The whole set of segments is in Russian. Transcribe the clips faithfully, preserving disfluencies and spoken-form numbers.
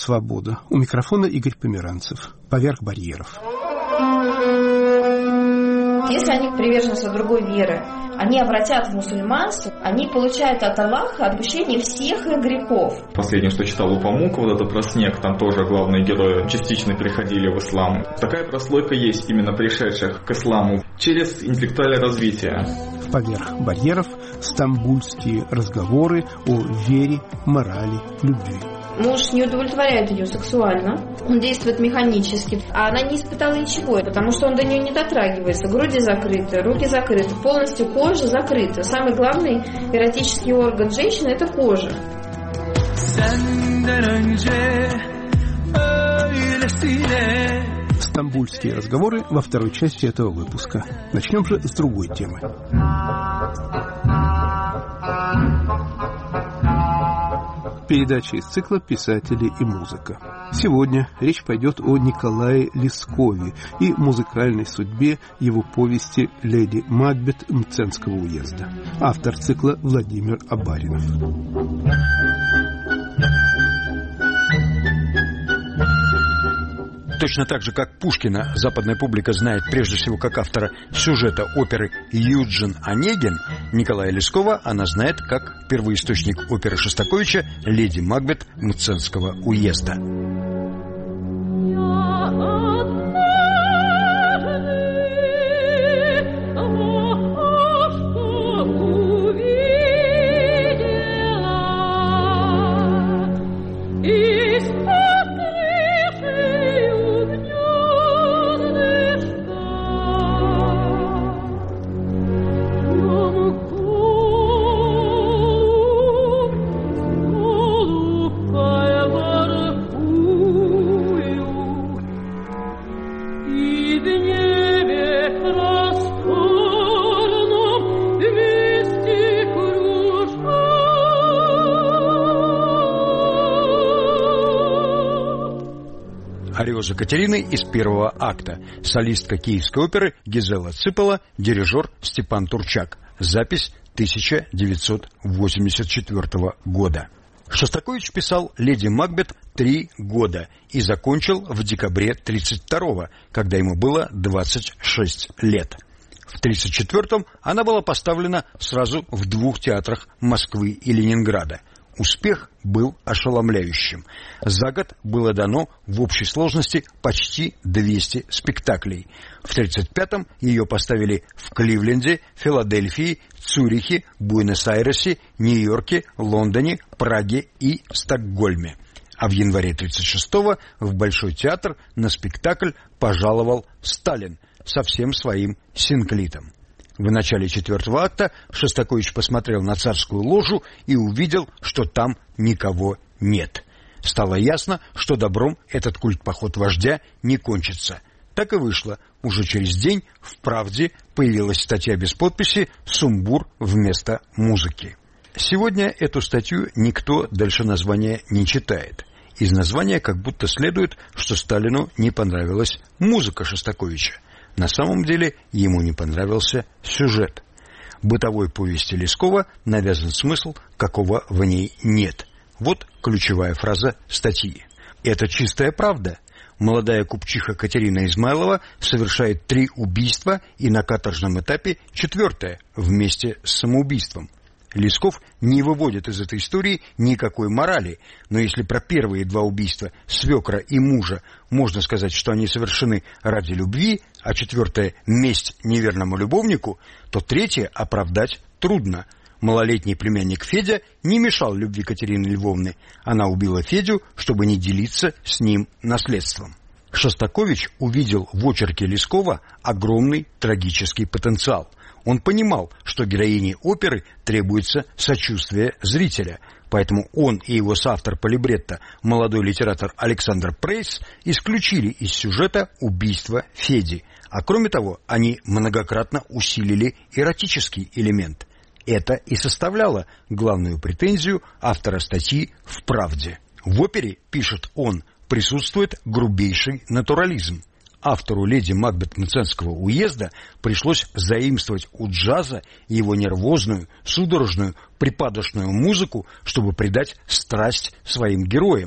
«Свобода». У микрофона Игорь Померанцев. «Поверх барьеров». Если они приверженцы другой веры, они обратят в мусульманство, они получают от Аллаха отпущение всех их грехов. Последнее, что читал у Памука, вот это про снег, там тоже главные герои частично переходили в ислам. Такая прослойка есть именно пришедших к исламу через интеллектуальное развитие. «Поверх барьеров» – стамбульские разговоры о вере, морали, любви. Муж не удовлетворяет ее сексуально, он действует механически, а она не испытала ничего, потому что он до нее не дотрагивается. Груди закрыты, руки закрыты, полностью кожа закрыта. Самый главный эротический орган женщины – это кожа. Стамбульские разговоры во второй части этого выпуска. Начнем же с другой темы. Передача из цикла «Писатели и музыка». Сегодня речь пойдет о Николае Лескове и музыкальной судьбе его повести «Леди Макбет» Мценского уезда. Автор цикла Владимир Абаринов. Точно так же, как Пушкина западная публика знает прежде всего как автора сюжета оперы «Юджин Онегин», Николая Лескова она знает как первоисточник оперы Шостаковича «Леди Макбет» Мценского уезда. «Ариоза Катерины» из первого акта. Солистка Киевской оперы Гизела Цыпала, дирижер Степан Турчак. Запись тысяча девятьсот восемьдесят четвёртого года. Шостакович писал «Леди Макбет» три года и закончил в декабре тридцать второго, когда ему было двадцать шесть лет. В тридцать четвёртом она была поставлена сразу в двух театрах Москвы и Ленинграда. Успех был ошеломляющим. За год было дано в общей сложности почти двести спектаклей. В тридцать пятом ее поставили в Кливленде, Филадельфии, Цюрихе, Буэнос-Айресе, Нью-Йорке, Лондоне, Праге и Стокгольме. А в январе тридцать шестого в Большой театр на спектакль пожаловал Сталин со всем своим синклитом. В начале четвертого акта Шостакович посмотрел на царскую ложу и увидел, что там никого нет. Стало ясно, что добром этот культ-поход вождя не кончится. Так и вышло. Уже через день в «Правде» появилась статья без подписи «Сумбур вместо музыки». Сегодня эту статью никто дальше названия не читает. Из названия как будто следует, что Сталину не понравилась музыка Шостаковича. На самом деле ему не понравился сюжет. Бытовой повести Лескова навязан смысл, какого в ней нет. Вот ключевая фраза статьи. Это чистая правда. Молодая купчиха Катерина Измайлова совершает три убийства и на каторжном этапе четвертое вместе с самоубийством. Лесков не выводит из этой истории никакой морали, но если про первые два убийства свекра и мужа можно сказать, что они совершены ради любви, а четвертое — месть неверному любовнику, то третье оправдать трудно. Малолетний племянник Федя не мешал любви Катерины Львовны. Она убила Федю, чтобы не делиться с ним наследством. Шостакович увидел в очерке Лескова огромный трагический потенциал. Он понимал, что героине оперы требуется сочувствие зрителя, поэтому он и его соавтор по либретто, молодой литератор Александр Прейс, исключили из сюжета убийство Феди, а кроме того, они многократно усилили эротический элемент. Это и составляло главную претензию автора статьи в «Правде». В опере, пишет он, присутствует грубейший натурализм. Автору «Леди Макбет» Мценского уезда пришлось заимствовать у джаза его нервозную, судорожную, припадочную музыку, чтобы придать страсть своим героям.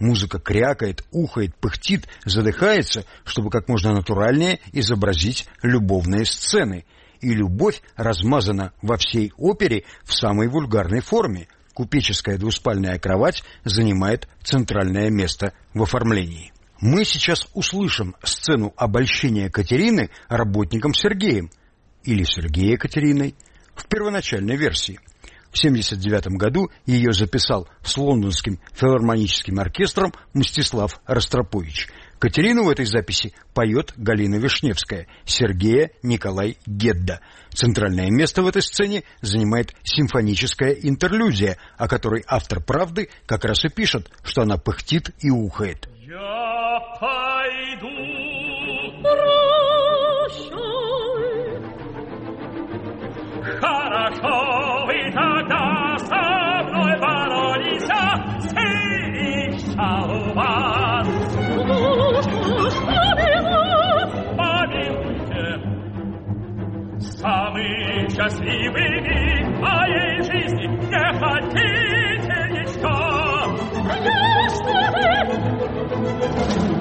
Музыка крякает, ухает, пыхтит, задыхается, чтобы как можно натуральнее изобразить любовные сцены. И любовь размазана во всей опере в самой вульгарной форме. Купеческая двуспальная кровать занимает центральное место в оформлении. Мы сейчас услышим сцену обольщения Катерины работником Сергеем или Сергея Катериной в первоначальной версии. В семьдесят девятом году ее записал с лондонским филармоническим оркестром Мстислав Ростропович. Катерину в этой записи поет Галина Вишневская, Сергея Николай Гедда. Центральное место в этой сцене занимает симфоническая интерлюдия, о которой автор «Правды» как раз и пишет, что она пыхтит и ухает. Я пойду, прощай, хорошо, и тогда со мной боролись, селища у вас. Помилуйте, самый счастливый миг моей жизни не хотите еще? Конечно вы!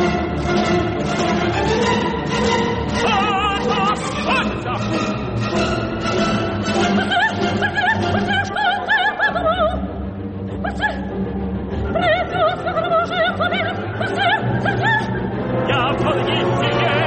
Я подъедете!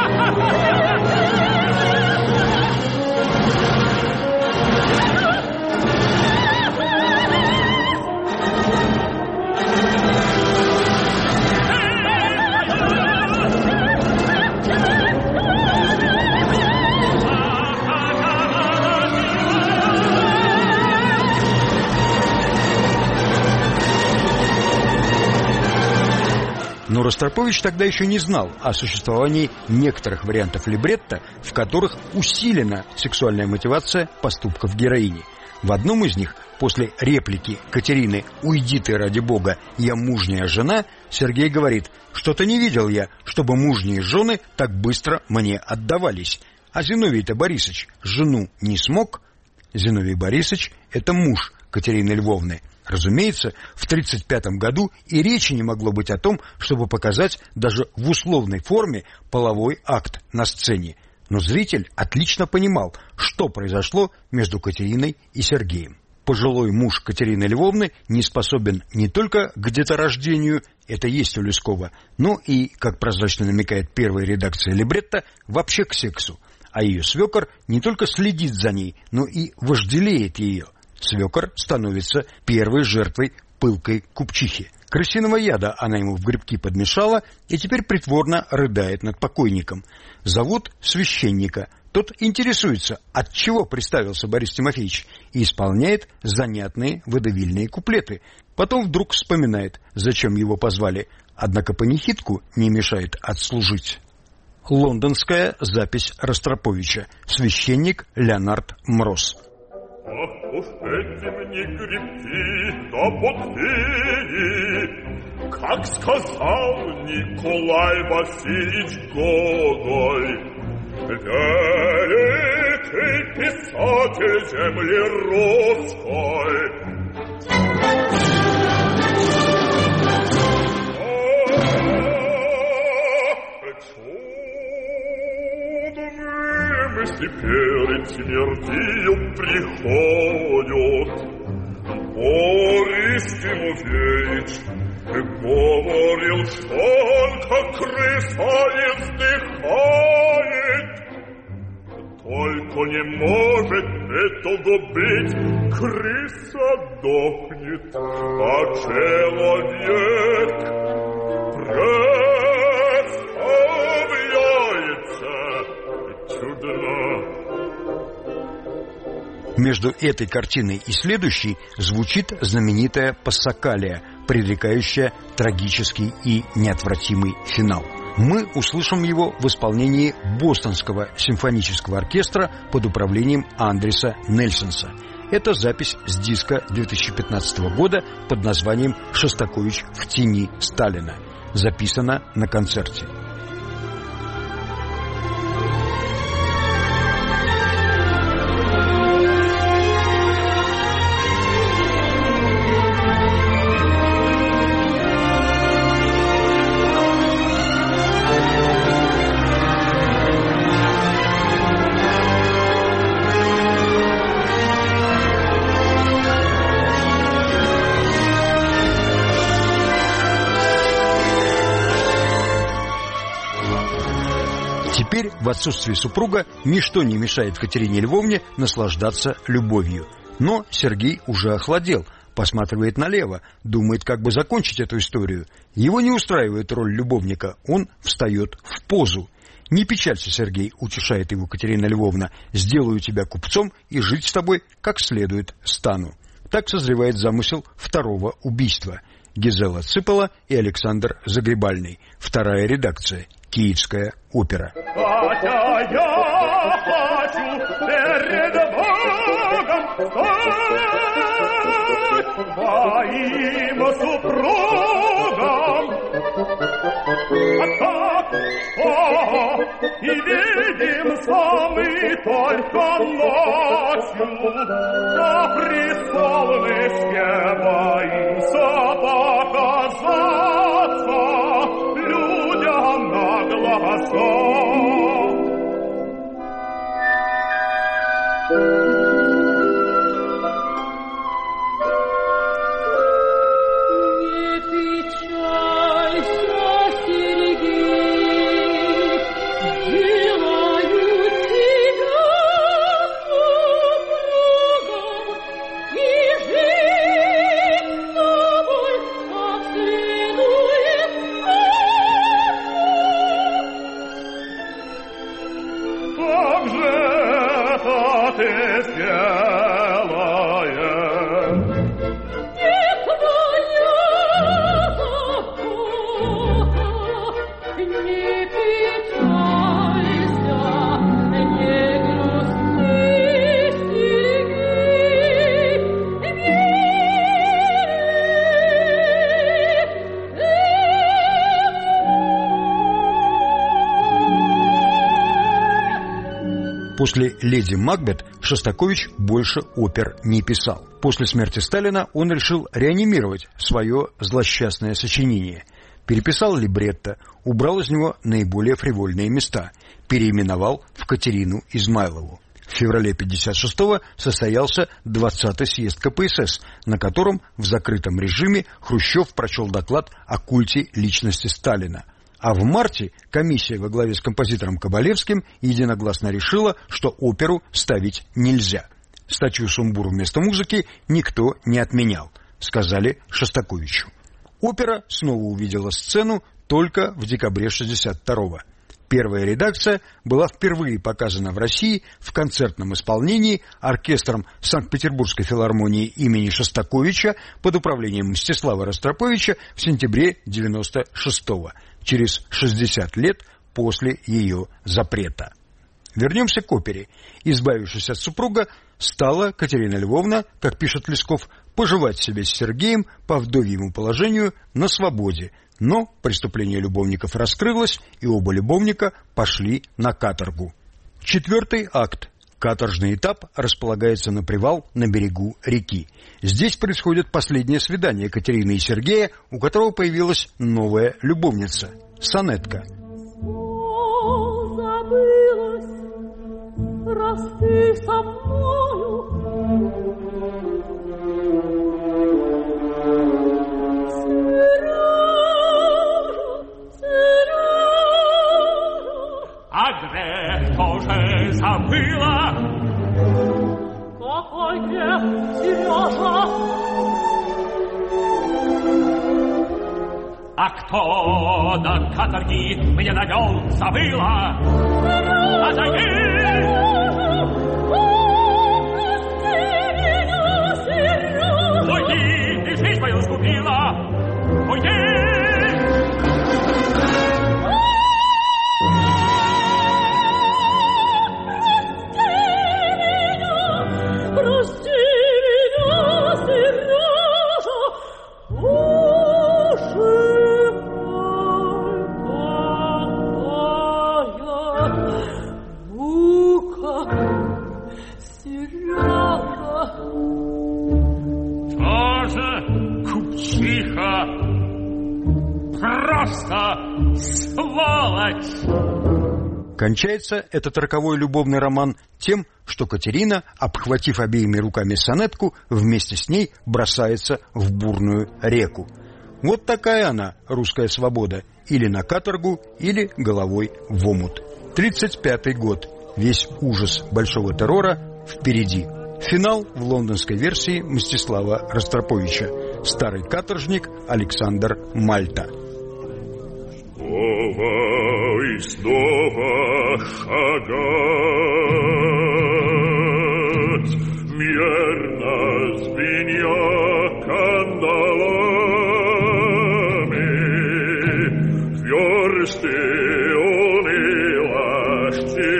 Но Ростропович тогда еще не знал о существовании некоторых вариантов либретто, в которых усилена сексуальная мотивация поступков героини. В одном из них, после реплики Катерины «Уйди ты, ради бога, я мужняя жена», Сергей говорит: «Что-то не видел я, чтобы мужние жены так быстро мне отдавались. А Зиновий-то Борисович жену не смог?» Зиновий Борисович – это муж Катерины Львовны. Разумеется, в тридцать пятом году и речи не могло быть о том, чтобы показать даже в условной форме половой акт на сцене. Но зритель отлично понимал, что произошло между Катериной и Сергеем. Пожилой муж Катерины Львовны не способен не только к деторождению, это есть у Лескова, но и, как прозрачно намекает первая редакция либретто, вообще к сексу. А ее свекор не только следит за ней, но и вожделеет ее. Свекор становится первой жертвой пылкой купчихи. Крысиного яда она ему в грибки подмешала и теперь притворно рыдает над покойником. Зовут священника. Тот интересуется, от чего приставился Борис Тимофеевич, и исполняет занятные водевильные куплеты. Потом вдруг вспоминает, зачем его позвали, однако панихидку не мешает отслужить. Лондонская запись Ростроповича. Священник Леонард Мроз. Ах уж эти мне гребти да подфени, как сказал Николай Васильевич Гоголь, великий писатель земли русской. Мысли перед смертью приходят. Борис Тимофеевич говорил, что он как крыса издыхает. Только не может этого быть, крыса дохнет, а человек представляется чудно. Между этой картиной и следующей звучит знаменитая пассакалия, предрекающая трагический и неотвратимый финал. Мы услышим его в исполнении Бостонского симфонического оркестра под управлением Андреса Нельсонса. Это запись с диска две тысячи пятнадцатого года под названием «Шостакович в тени Сталина». Записана на концерте. Теперь, в отсутствие супруга, ничто не мешает Катерине Львовне наслаждаться любовью. Но Сергей уже охладел, посматривает налево, думает, как бы закончить эту историю. Его не устраивает роль любовника, он встает в позу. «Не печалься, Сергей», — утешает его Катерина Львовна, «сделаю тебя купцом и жить с тобой как следует стану». Так созревает замысел второго убийства. Гизела Ципала и Александр Загребальный. Вторая редакция. Киевская опера. Хотя я хочу перед Богом стать моим супругом. А так, о, и видим самый только ночью, на престолышке боимся показаться людям на глаза. После «Леди Макбет» Шостакович больше опер не писал. После смерти Сталина он решил реанимировать свое злосчастное сочинение. Переписал либретто, убрал из него наиболее фривольные места, переименовал в Катерину Измайлову. В феврале пятьдесят шестого состоялся двадцатый съезд ка пэ эс эс, на котором в закрытом режиме Хрущев прочел доклад о культе личности Сталина. А в марте комиссия во главе с композитором Кабалевским единогласно решила, что оперу ставить нельзя. Статью «Сумбур» вместо музыки никто не отменял, сказали Шостаковичу. Опера снова увидела сцену только в декабре шестьдесят второго. Первая редакция была впервые показана в России в концертном исполнении оркестром Санкт-Петербургской филармонии имени Шостаковича под управлением Мстислава Ростроповича в сентябре девяносто шестого, через шестьдесят лет после ее запрета. Вернемся к опере. Избавившись от супруга, стала Катерина Львовна, как пишет Лесков, поживать себе с Сергеем по вдовьему положению на свободе, но преступление любовников раскрылось, и оба любовника пошли на каторгу. Четвертый акт. Каторжный этап располагается на привал на берегу реки. Здесь происходит последнее свидание Катерины и Сергея, у которого появилась новая любовница – сонетка. О, забылась, раз ты со мною. А грех тоже забыла. Какой грех, Сережа? А кто до каторги меня довел, забыла? Отойди! Уйди, ты жизнь мою скупила! Уйди! Кончается этот роковой любовный роман тем, что Катерина, обхватив обеими руками сонетку, вместе с ней бросается в бурную реку. Вот такая она, русская свобода. Или на каторгу, или головой в омут. тридцать пятый год. Весь ужас большого террора впереди. Финал в лондонской версии Мстислава Ростроповича. Старый каторжник Александр Мальта. Снова и снова шагать, мерно звеня кандалами, версты уныло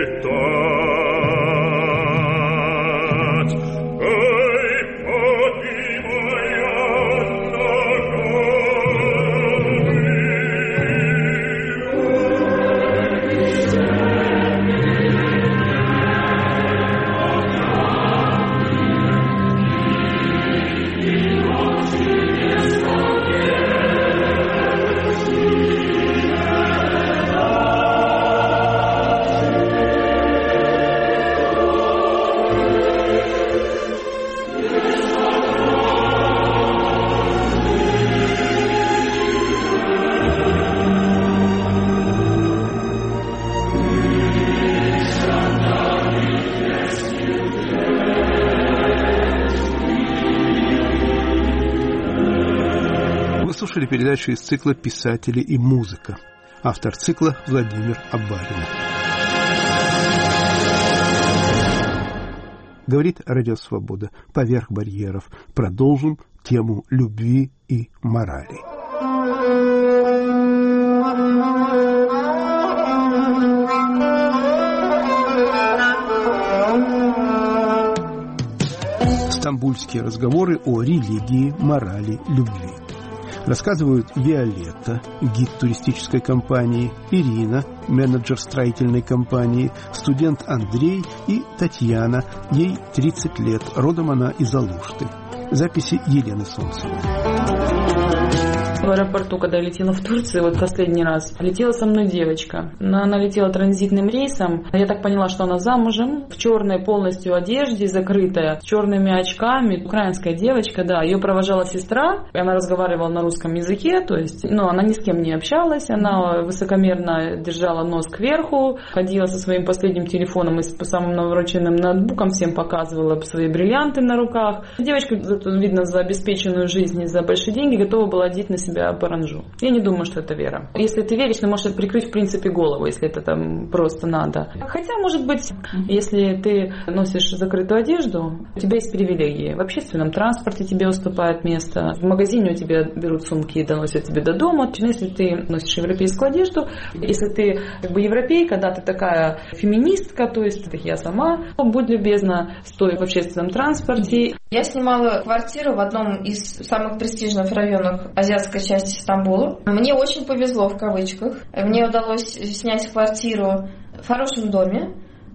считать. Эй, поднимая Слушали передачу из цикла «Писатели и музыка». Автор цикла Владимир Абарин. Говорит Радио Свобода. Поверх барьеров. Продолжим тему любви и морали. Стамбульские разговоры о религии, морали, любви. Рассказывают Виолетта, гид туристической компании, Ирина, менеджер строительной компании, студент Андрей и Татьяна, ей тридцать лет, родом она из Алушты. Записи Елены Солнцевой. В аэропорту, когда я летела в Турцию, вот последний раз, летела со мной девочка. Она, она летела транзитным рейсом. Я так поняла, что она замужем, в черной полностью одежде, закрытая, с черными очками. Украинская девочка, да. Ее провожала сестра, и она разговаривала на русском языке, то есть, ну, она ни с кем не общалась, она высокомерно держала нос кверху, ходила со своим последним телефоном и с самым навороченным ноутбуком, всем показывала свои бриллианты на руках. Девочка, видно, за обеспеченную жизнь и за большие деньги готова была одеть на себя паранжу. Я не думаю, что это вера. Если ты веришь, ты можешь это прикрыть в принципе голову, если это там просто надо. Хотя, может быть, если ты носишь закрытую одежду, у тебя есть привилегии. В общественном транспорте тебе уступает место, в магазине у тебя берут сумки и доносят тебе до дома. Если ты носишь европейскую одежду, если ты как бы европейка, да, ты такая феминистка, то есть я сама, будь любезна, стой в общественном транспорте. Я снимала квартиру в одном из самых престижных районов азиатской части Стамбула. Мне очень повезло, в кавычках. Мне удалось снять квартиру в хорошем доме,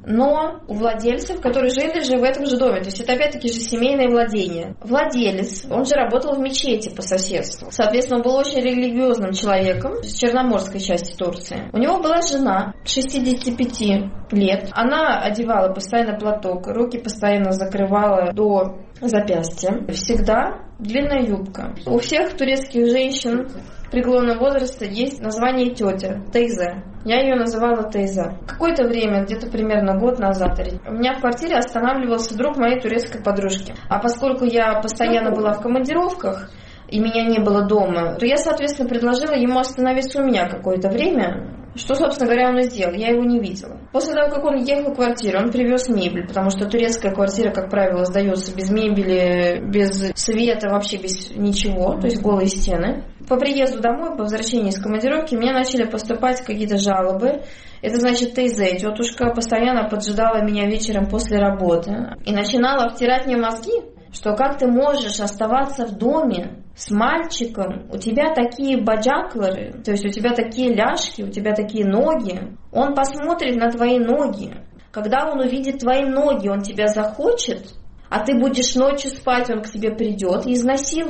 но у владельцев, которые жили же в этом же доме. То есть это опять-таки же семейное владение. Владелец, он же работал в мечети по соседству. Соответственно, он был очень религиозным человеком с черноморской части Турции. У него была жена шестидесяти пяти лет. Она одевала постоянно платок, руки постоянно закрывала до запястья. Всегда длинная юбка. У всех турецких женщин преклонного возраста есть название тетя, тейза. Я ее называла Тейза. Какое-то время, где-то примерно год назад, у меня в квартире останавливался друг моей турецкой подружки. А поскольку я постоянно была в командировках, и меня не было дома, то я, соответственно, предложила ему остановиться у меня какое-то время, что, собственно говоря, он и сделал. Я его не видела. После того, как он ехал в квартиру, он привез мебель, потому что турецкая квартира, как правило, сдается без мебели, без света, вообще без ничего, то есть голые стены. По приезду домой, по возвращении из командировки, мне начали поступать какие-то жалобы. Это значит, Тейзе, тетушка постоянно поджидала меня вечером после работы и начинала втирать мне мозги, что как ты можешь оставаться в доме с мальчиком, у тебя такие баджаклары, то есть у тебя такие ляжки, у тебя такие ноги, он посмотрит на твои ноги. Когда он увидит твои ноги, он тебя захочет, а ты будешь ночью спать, он к тебе придет и изнасилует.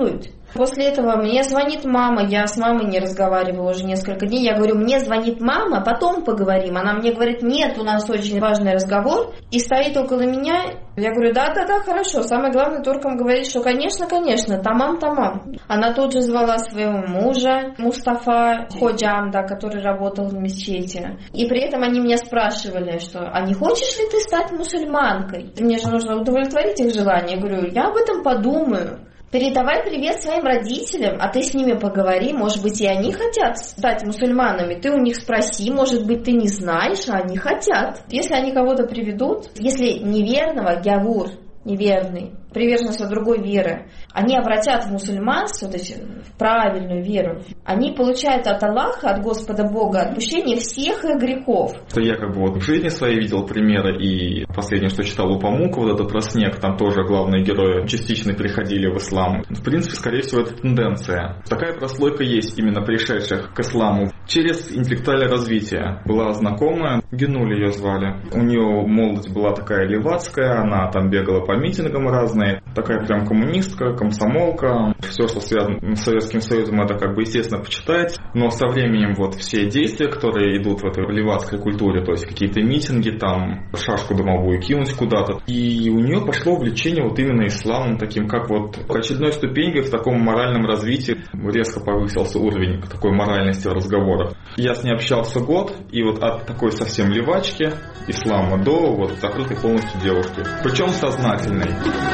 После этого мне звонит мама, я с мамой не разговаривала уже несколько дней. Я говорю, мне звонит мама, потом поговорим. Она мне говорит, нет, у нас очень важный разговор. И стоит около меня. Я говорю, да-да-да, хорошо. Самое главное, Туркам говорит, что конечно, конечно, тамам-тамам. Она тут же звала своего мужа, Мустафа Ходжам, да, который работал в мечети. И при этом они меня спрашивали, что, а не хочешь ли ты стать мусульманкой? Мне же нужно удовлетворить их желание. Я говорю, я об этом подумаю. Передавай привет своим родителям, а ты с ними поговори, может быть, и они хотят стать мусульманами. Ты у них спроси, может быть, ты не знаешь, а они хотят. Если они кого-то приведут, если неверного, гявур, неверный, приверженность другой веры, они обратят в мусульманство, то есть в правильную веру, они получают от Аллаха, от Господа Бога, отпущение всех их грехов. Я как бы вот в жизни своей видел примеры, и последнее, что читал у Памука, вот это про снег, там тоже главные герои частично переходили в ислам. В принципе, скорее всего, это тенденция. Такая прослойка есть именно пришедших к исламу через интеллектуальное развитие. Была знакомая, Генуль ее звали. У нее молодость была такая левацкая, она там бегала по митингам разным. Такая прям коммунистка, комсомолка. Все, что связано с Советским Союзом, это как бы естественно почитать. Но со временем вот все действия, которые идут в этой левацкой культуре, то есть какие-то митинги, там шашку домовую кинуть куда-то. И у нее пошло увлечение вот именно исламом, таким как вот очередной ступенькой в таком моральном развитии. Резко повысился уровень такой моральности разговоров. Я с ней общался год, и вот от такой совсем левачки ислама до вот закрытой полностью девушки. Причем сознательной.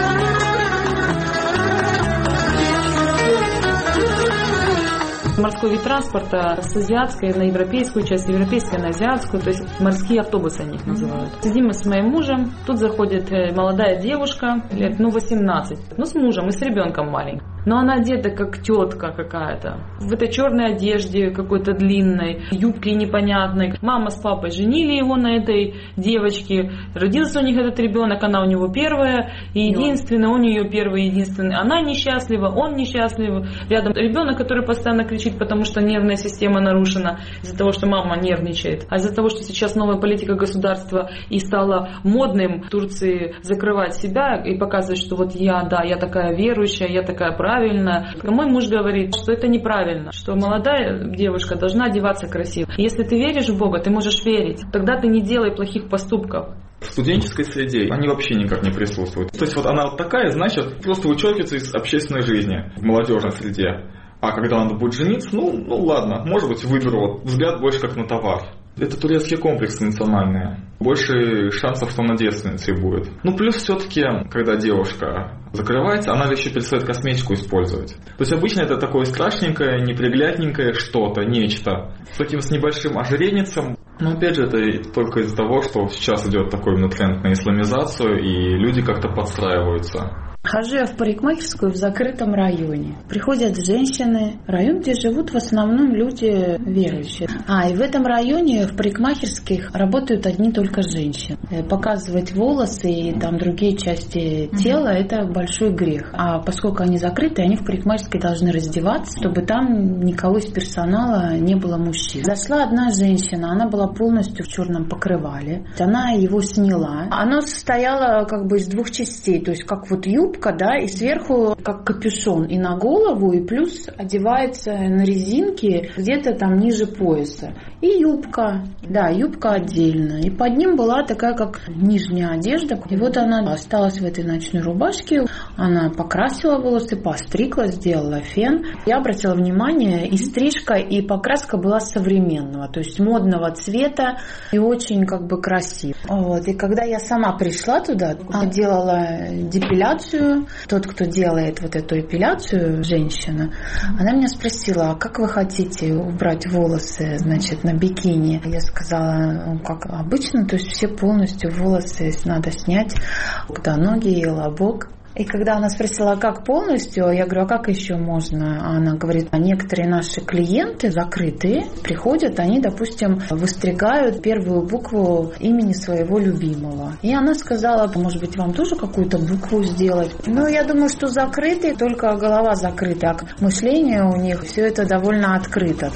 Морской вид транспорта с азиатской на европейскую часть, европейская на азиатскую, то есть морские автобусы они их называют. Сидим мы с моим мужем, тут заходит молодая девушка, лет ну восемнадцать, ну с мужем и с ребенком маленьким. Но она одета как тетка какая-то, в этой черной одежде какой-то длинной, юбке непонятной. Мама с папой женили его на этой девочке, родился у них этот ребенок, она у него первая, и единственная, у нее первый, единственный. Она несчастлива, он несчастлив. Рядом ребенок, который постоянно кричит, потому что нервная система нарушена, из-за того, что мама нервничает. А из-за того, что сейчас новая политика государства и стало модным в Турции закрывать себя и показывать, что вот я, да, я такая верующая, я такая правильная. Мой муж говорит, что это неправильно, что молодая девушка должна одеваться красиво. Если ты веришь в Бога, ты можешь верить. Тогда ты не делай плохих поступков. В студенческой среде они вообще никак не присутствуют. То есть вот она вот такая, значит, просто вычеркивается из общественной жизни в молодежной среде. А когда надо будет жениться, ну, ну ладно, может быть, выберу вот взгляд больше как на товар. Это турецкие комплексы национальные. Больше шансов, что она девственницей будет. Ну, плюс все-таки, когда девушка закрывается, она еще перестает косметику использовать. То есть обычно это такое страшненькое, неприглядненькое что-то, нечто. С таким с небольшим ожиренницем. Но опять же, это только из-за того, что сейчас идет такой именно тренд на исламизацию, и люди как-то подстраиваются. Хожу я в парикмахерскую в закрытом районе. Приходят женщины, район, где живут в основном люди верующие. А, и в этом районе в парикмахерских работают одни только женщины. Показывать волосы и там другие части тела – это большой грех. А поскольку они закрыты, они в парикмахерской должны раздеваться, чтобы там никого из персонала не было мужчин. Зашла одна женщина, она была полностью в черном покрывале. Она его сняла. Оно состояло как бы из двух частей, то есть как вот юбка, да, и сверху как капюшон и на голову, и плюс одевается на резинки где-то там ниже пояса. И юбка, да, юбка отдельно. И под ним была такая как нижняя одежда. И вот она осталась в этой ночной рубашке, она покрасила волосы, постригла, сделала фен. Я обратила внимание, и стрижка, и покраска была современного, то есть модного цвета и очень как бы красиво. Вот. И когда я сама пришла туда, делала депиляцию, тот, кто делает вот эту эпиляцию, женщина, она меня спросила, а как вы хотите убрать волосы, значит, на бикини? Я сказала, ну, как обычно, то есть все полностью волосы надо снять, до ноги и лобок. И когда она спросила, а как полностью, я говорю, а как еще можно? Она говорит, а некоторые наши клиенты закрытые приходят, они, допустим, выстригают первую букву имени своего любимого. И она сказала, может быть, вам тоже какую-то букву сделать? Ну, я думаю, что закрытые, только голова закрыта, а мышление у них все это довольно открыто.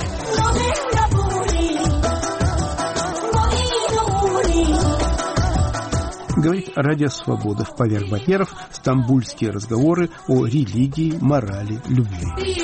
Говорит Радио Свобода. В «Поверх барьеров» стамбульские разговоры о религии, морали, любви.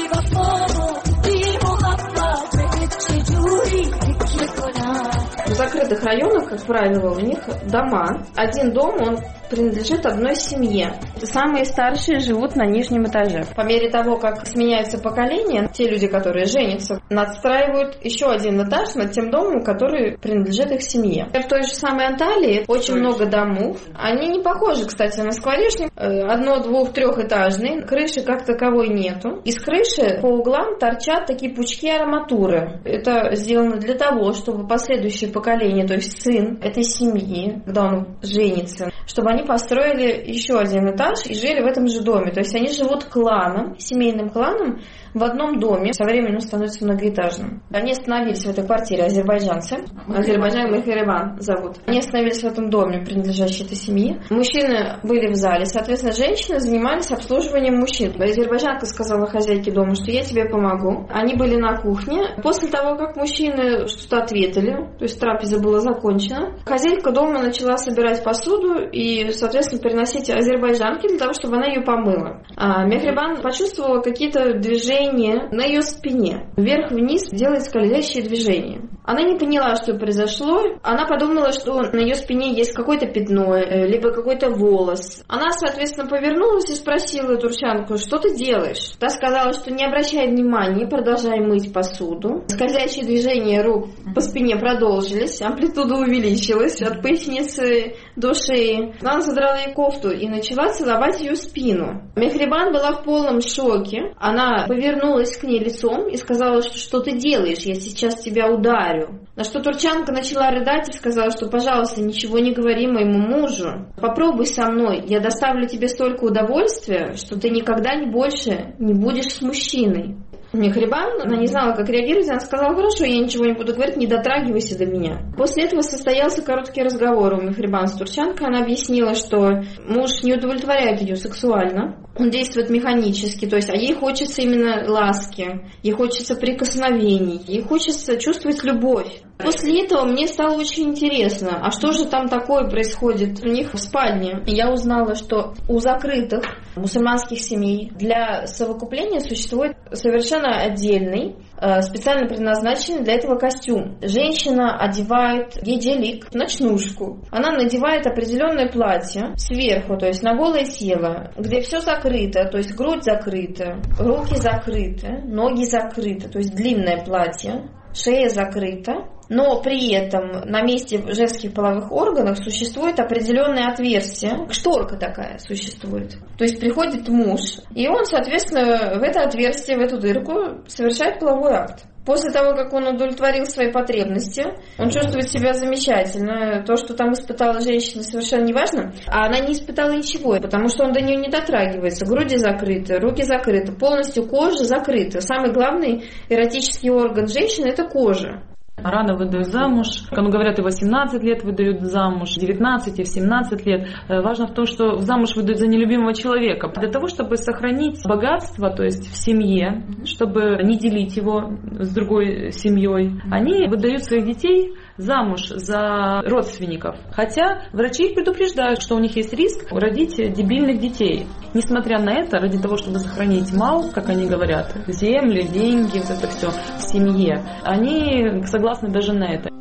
В закрытых районах, как правило, у них дома. Один дом, он принадлежит одной семье. Самые старшие живут на нижнем этаже. По мере того, как сменяется поколение, те люди, которые женятся, надстраивают еще один этаж над тем домом, который принадлежит их семье. В той же самой Анталии очень много домов. Они не похожи, кстати, на скворечник. Одно-, двух-, трехэтажные. Крыши как таковой нету. Из крыши по углам торчат такие пучки арматуры. Это сделано для того, чтобы последующее поколение, то есть сын этой семьи, когда он женится, чтобы они построили еще один этаж и жили в этом же доме. То есть они живут кланом, семейным кланом в одном доме. Со временем становится многоэтажным. Они остановились в этой квартире, азербайджанцы. Азербайджан Мехеребан зовут. Они остановились в этом доме, принадлежащей этой семье. Мужчины были в зале. Соответственно, женщины занимались обслуживанием мужчин. Азербайджанка сказала хозяйке дома, что я тебе помогу. Они были на кухне. После того, как мужчины что-то ответили, то есть трапеза была закончена, хозяйка дома начала собирать посуду и, соответственно, переносить азербайджанке для того, чтобы она ее помыла. А Мехребан почувствовала какие-то движения на ее спине. Вверх-вниз делает скользящие движения. Она не поняла, что произошло. Она подумала, что на ее спине есть какое-то пятно, либо какой-то волос. Она, соответственно, повернулась и спросила турчанку, что ты делаешь? Та сказала, что не обращай внимания, продолжай мыть посуду. Скользящие движения рук по спине продолжились, амплитуда увеличилась от поясницы до шеи. Она задрала ей кофту и начала целовать ее спину. Мехребан была в полном шоке. Она повернулась к ней лицом и сказала, что что ты делаешь, я сейчас тебя ударю. На что турчанка начала рыдать и сказала, что, пожалуйста, ничего не говори моему мужу. Попробуй со мной, я доставлю тебе столько удовольствия, что ты никогда не больше не будешь с мужчиной. Мехребан, она не знала, как реагировать, она сказала, хорошо, я ничего не буду говорить, не дотрагивайся до меня. После этого состоялся короткий разговор у Мехребан с турчанкой. Она объяснила, что муж не удовлетворяет ее сексуально, он действует механически, то есть, а ей хочется именно ласки, ей хочется прикосновений, ей хочется чувствовать любовь. После этого мне стало очень интересно, а что же там такое происходит у них в спальне? И я узнала, что у закрытых мусульманских семей для совокупления существует совершенно отдельный, специально предназначенный для этого костюм. Женщина одевает геделик, ночнушку. Она надевает определенное платье сверху, то есть на голое тело, где все закрыто, то есть грудь закрыта, руки закрыты, ноги закрыты, то есть длинное платье, шея закрыта. Но при этом на месте женских половых органов существует определенное отверстие, шторка такая существует. То есть приходит муж, и он, соответственно, в это отверстие, в эту дырку совершает половой акт. После того, как он удовлетворил свои потребности, он чувствует себя замечательно. То, что там испытала женщина, совершенно не важно. А она не испытала ничего, потому что он до нее не дотрагивается. Груди закрыты, руки закрыты, полностью кожа закрыта. Самый главный эротический орган женщины – это кожа. Рано выдают замуж. Ну, говорят, и восемнадцать лет выдают замуж, девятнадцать и в семнадцать лет. Важно в том, что замуж выдают за нелюбимого человека. Для того, чтобы сохранить богатство, то есть в семье, чтобы не делить его с другой семьей, они выдают своих детей замуж за родственников. Хотя врачи их предупреждают, что у них есть риск родить дебильных детей. Несмотря на это, ради того, чтобы сохранить мал, как они говорят, земли, деньги, вот это все в семье, они согласны даже на это.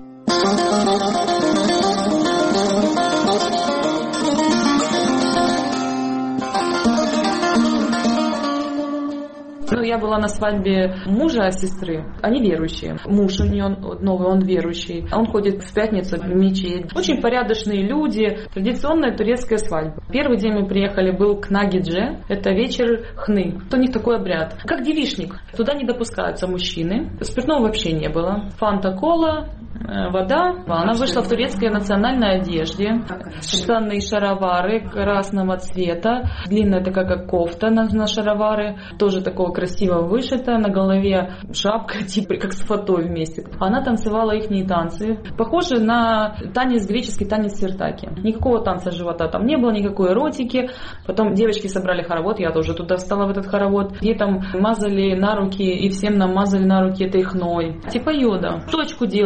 Ну, я была на свадьбе мужа сестры. Они верующие. Муж у нее новый, он верующий. Он ходит в пятницу в мечеть. Очень порядочные люди. Традиционная турецкая свадьба. Первый день мы приехали, был кнагидже. Это вечер хны. У них такой обряд. Как девичник. Туда не допускаются мужчины. Спиртного вообще не было. Фанта, кола, вода. Она вышла в турецкой национальной одежде. Штаны и шаровары красного цвета. Длинная такая, как кофта на, на шаровары. Тоже такого красиво вышито, на голове шапка, типа как с фатой вместе. Она танцевала ихние танцы. Похоже на танец, греческий танец сиртаки. Никакого танца живота там не было, никакой эротики. Потом девочки собрали хоровод, я тоже туда встала в этот хоровод. Ей там мазали на руки, и всем нам мазали на руки этой хной. Типа йода. Точку делали.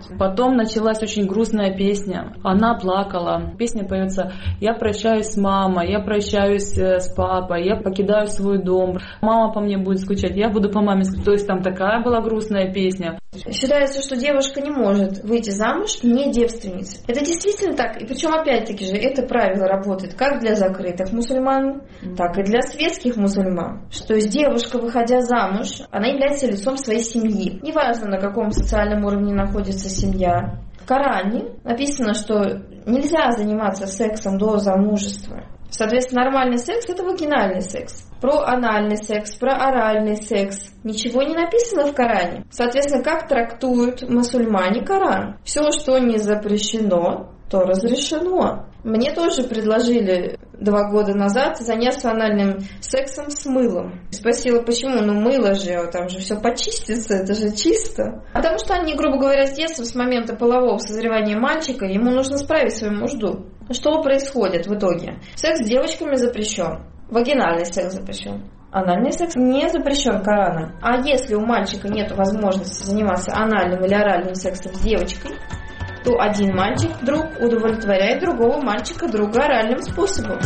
Потом началась очень грустная песня. Она плакала. Песня поется: «Я прощаюсь с мамой, я прощаюсь с папой, я покидаю свой дом. Мама по мне будет скучать, я буду по маме скучать». То есть там такая была грустная песня. Считается, что девушка не может выйти замуж не девственницей. Это действительно так. И причем, опять-таки же, это правило работает как для закрытых мусульман, так и для светских мусульман. Что есть девушка, выходя замуж, она является лицом своей семьи. Неважно, на каком социальном уровне находится семья. В Коране написано, что нельзя заниматься сексом до замужества. Соответственно, нормальный секс – это вагинальный секс. Про анальный секс, про оральный секс ничего не написано в Коране. Соответственно, как трактуют мусульмане Коран? Все, что не запрещено, то разрешено. Мне тоже предложили два года назад заняться анальным сексом с мылом. Спросила, почему? Ну, мыло же, там же все почистится, это же чисто. Потому что они, грубо говоря, с детства, с момента полового созревания мальчика, ему нужно справить свою нужду. Что происходит в итоге? Секс с девочками запрещен. Вагинальный секс запрещен. Анальный секс не запрещен Кораном. А если у мальчика нет возможности заниматься анальным или оральным сексом с девочкой, то один мальчик вдруг удовлетворяет другого мальчика друга оральным способом.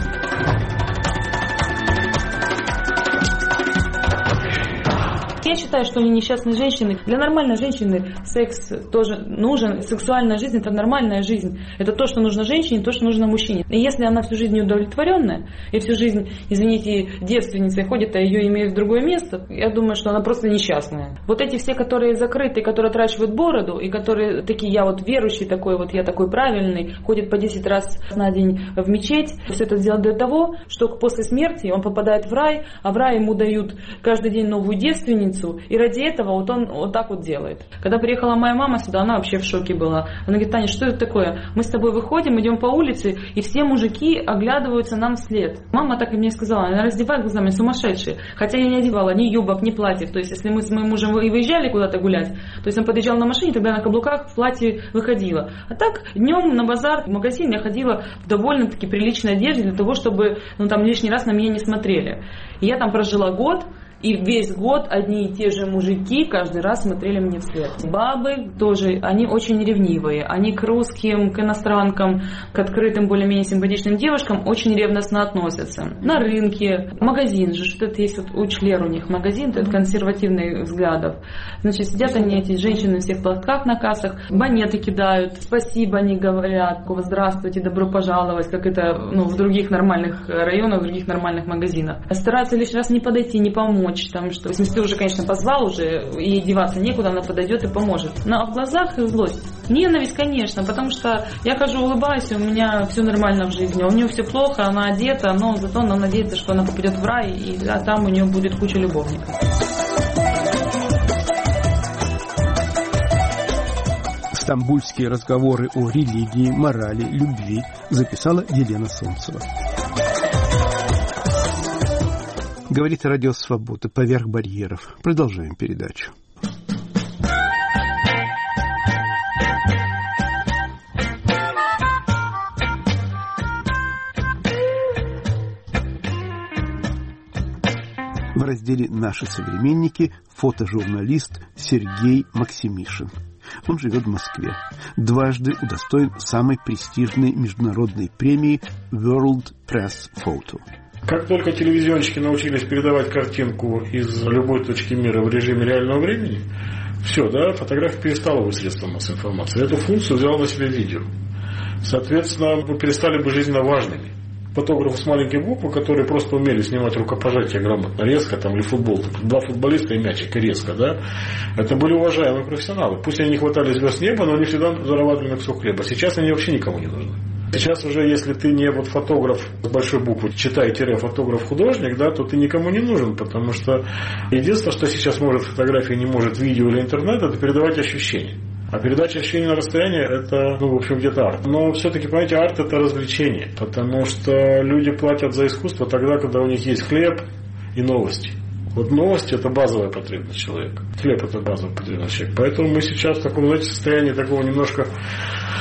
Я считаю, что они несчастные женщины. Для нормальной женщины секс тоже нужен. Сексуальная жизнь – это нормальная жизнь. Это то, что нужно женщине, то, что нужно мужчине. И если она всю жизнь неудовлетворенная, и всю жизнь, извините, девственницей ходит, а ее имеют в другое место, я думаю, что она просто несчастная. Вот эти все, которые закрыты, которые отращивают бороду, и которые такие, я вот верующий такой, вот я такой правильный, ходит по десять раз на день в мечеть, все это делают для того, что после смерти он попадает в рай, а в рай ему дают каждый день новую девственницу, и ради этого вот он вот так вот делает. Когда приехала моя мама сюда, она вообще в шоке была. Она говорит: Таня, что это такое? Мы с тобой выходим, идем по улице, и все мужики оглядываются нам вслед. Мама так и мне сказала: она раздевает глазами, сумасшедшие. Хотя я не одевала ни юбок, ни платьев. То есть, если мы с моим мужем и выезжали куда-то гулять, то есть он подъезжал на машине, тогда я на каблуках в платье выходила. А так днем на базар, в магазин я ходила в довольно-таки приличной одежде для того, чтобы ну, там лишний раз на меня не смотрели. И я там прожила год. И весь год одни и те же мужики каждый раз смотрели мне вслед. Бабы тоже, они очень ревнивые. Они к русским, к иностранкам, к открытым, более-менее симпатичным девушкам очень ревностно относятся. На рынке, магазин же, что-то есть вот у Члер у них магазин, это консервативных взглядов. Значит, сидят они, эти женщины, все в платках на кассах, монеты кидают, спасибо они говорят, здравствуйте, добро пожаловать, как это ну, в других нормальных районах, в других нормальных магазинах. Стараются лишний раз не подойти, не помочь. Там, что, если ты уже, конечно, позвал уже, и деваться некуда, она подойдет и поможет. Но в глазах злость. Ненависть, конечно, потому что я хожу, улыбаюсь, и у меня все нормально в жизни. У нее все плохо, она одета, но зато она надеется, что она попадет в рай, и а там у нее будет куча любовников. Стамбульские разговоры о религии, морали, любви записала Елена Солнцева. Говорит Радио Свобода, поверх барьеров. Продолжаем передачу. В разделе «Наши современники» фотожурналист Сергей Максимишин. Он живет в Москве. Дважды удостоен самой престижной международной премии World Press Photo. Как только телевизионщики научились передавать картинку из любой точки мира в режиме реального времени, все, да, фотография перестала быть средством массовой информации. Эту функцию взяла на себя видео. Соответственно, мы перестали быть жизненно важными. Фотографы с маленькой буквы, которые просто умели снимать рукопожатие грамотно, резко, там, или футбол, два футболиста и мячик, резко, да, это были уважаемые профессионалы. Пусть они не хватали звезд неба, но они всегда зарабатывали на кусок хлеба. Сейчас они вообще никому не нужны. Сейчас уже, если ты не вот фотограф с большой буквы, читай-фотограф-художник, да, то ты никому не нужен, потому что единственное, что сейчас может фотография, не может видео или интернет, это передавать ощущения. А передача ощущений на расстоянии – это, ну, в общем, где-то арт. Но все-таки, понимаете, арт – это развлечение, потому что люди платят за искусство тогда, когда у них есть хлеб и новости. Вот новости – это базовая потребность человека. Хлеб – это базовая потребность человека. Поэтому мы сейчас в таком, знаете, состоянии такого немножко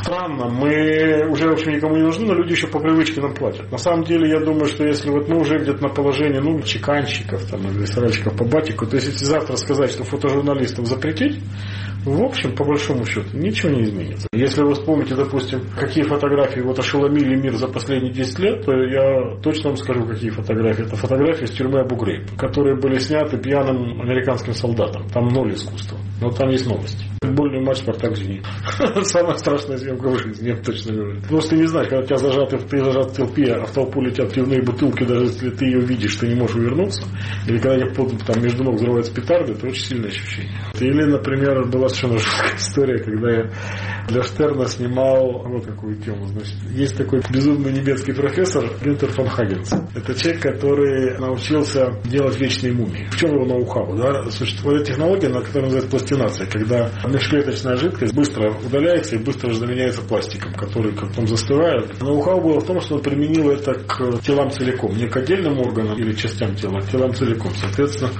Странно, мы уже, в общем, никому не нужны, но люди еще по привычке нам платят. На самом деле, я думаю, что если вот мы уже где-то на положении, ну, чеканщиков, там, или ресторанщиков по батику, то есть, если завтра сказать, что фотожурналистам запретить, в общем, по большому счету, ничего не изменится. Если вы вспомните, допустим, какие фотографии вот ошеломили мир за последние десять лет, то я точно вам скажу, какие фотографии. Это фотографии из тюрьмы Абу-Грейб, которые были сняты пьяным американским солдатом. Там ноль искусства. Но там есть новости. Футбольный матч «Спартак» «Зенит». Самая страшная съемка в жизни, я точно говорю. Просто не знаешь, когда тебя зажаты, ты зажат в толпе, а в толпу летят пивные бутылки, даже если ты ее видишь, ты не можешь увернуться. Или когда там между ног взрываются петарды, это очень сильное ощущение. Или, например, была совершенно жуткая история, когда я для Штерна снимал вот какую тему. Значит, есть такой безумный немецкий профессор Гюнтер фон Хагенс. Это человек, который научился делать вечные мумии. В чем его ноу-хау? Да? Существует технология, на которой называется пластинация, когда межклеточная жидкость быстро удаляется и быстро же заменяется пластиком, который потом застывает. Ноу-хау было в том, что он применил это к телам целиком, не к отдельным органам или частям тела, а к телам целиком, соответственно.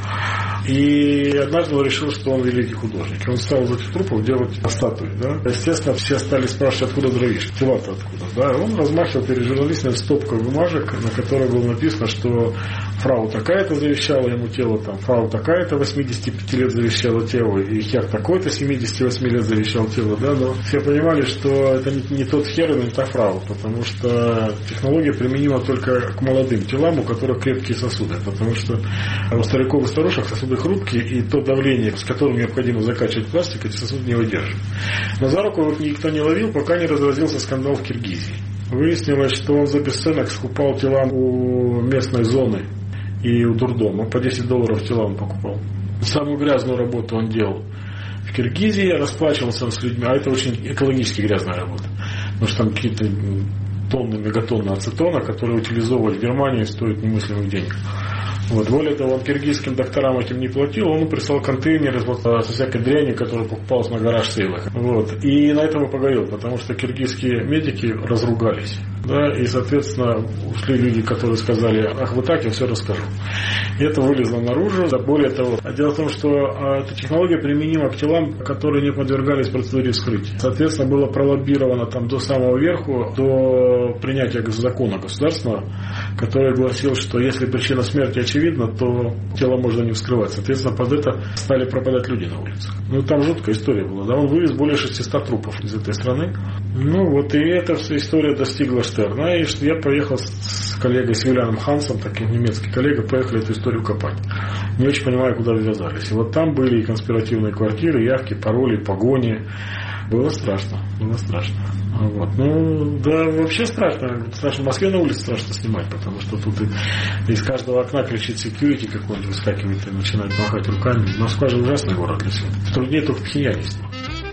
И однажды он решил, что он великий художник. И он стал из этих трупов делать статуи. Да? Естественно, все стали спрашивать, откуда дровишь, тела-то откуда. Да? И он размахивал перед журналистами стопкой бумажек, на которой было написано, что фрау такая-то завещала ему тело, там, фрау такая-то восемьдесят пять лет завещала тело, и хер такой-то семьдесят восемь лет завещал тело. Да? Но все понимали, что это не, не тот хер и не та фрау, потому что технология применима только к молодым телам, у которых крепкие сосуды. Потому что у стариков и старушек сосуды хрупкие, и то давление, с которым необходимо закачивать пластик, эти сосуды не выдержат. Но за руку вот никто не ловил, пока не разразился скандал в Киргизии. Выяснилось, что он за бесценок скупал тела у местной зоны и у дурдома. По десять долларов тела он покупал. Самую грязную работу он делал в Киргизии, расплачивался он с людьми, а это очень экологически грязная работа. Потому что там какие-то тонны, мегатонны ацетона, которые утилизовывать в Германии, стоят немыслимых денег. Вот. Более того, он киргизским докторам этим не платил, он прислал контейнеры вот, со всякой дрянью, которая покупалась на гараж-сейлах. Вот. И на этом и погорел, потому что киргизские медики разругались. Да, и, соответственно, ушли люди, которые сказали, ах, вы так, я все расскажу. И это вылезло наружу. Более того, дело в том, что эта технология применима к телам, которые не подвергались процедуре вскрытия. Соответственно, было пролоббировано там до самого верху, до принятия закона государственного, который гласил, что если причина смерти очевидна, то тело можно не вскрывать. Соответственно, под это стали пропадать люди на улицах. Ну, там жуткая история была. Да? Он вывез более шестисот трупов из этой страны. Ну, вот и эта вся история достигла Штерна. И я поехал с коллегой, с Юлианом Хансом, таким немецкий коллега, поехали эту историю копать. Не очень понимаю, куда ввязались. И вот там были и конспиративные квартиры, явки, пароли, погони. Было страшно, было страшно. Вот. Ну, да, вообще страшно. Страшно. В Москве на улице страшно снимать, потому что тут из каждого окна кричит security какой-нибудь, выскакивает и начинает махать руками. Москва же ужасный город для всего. Труднее только в Пхеньяне снимать.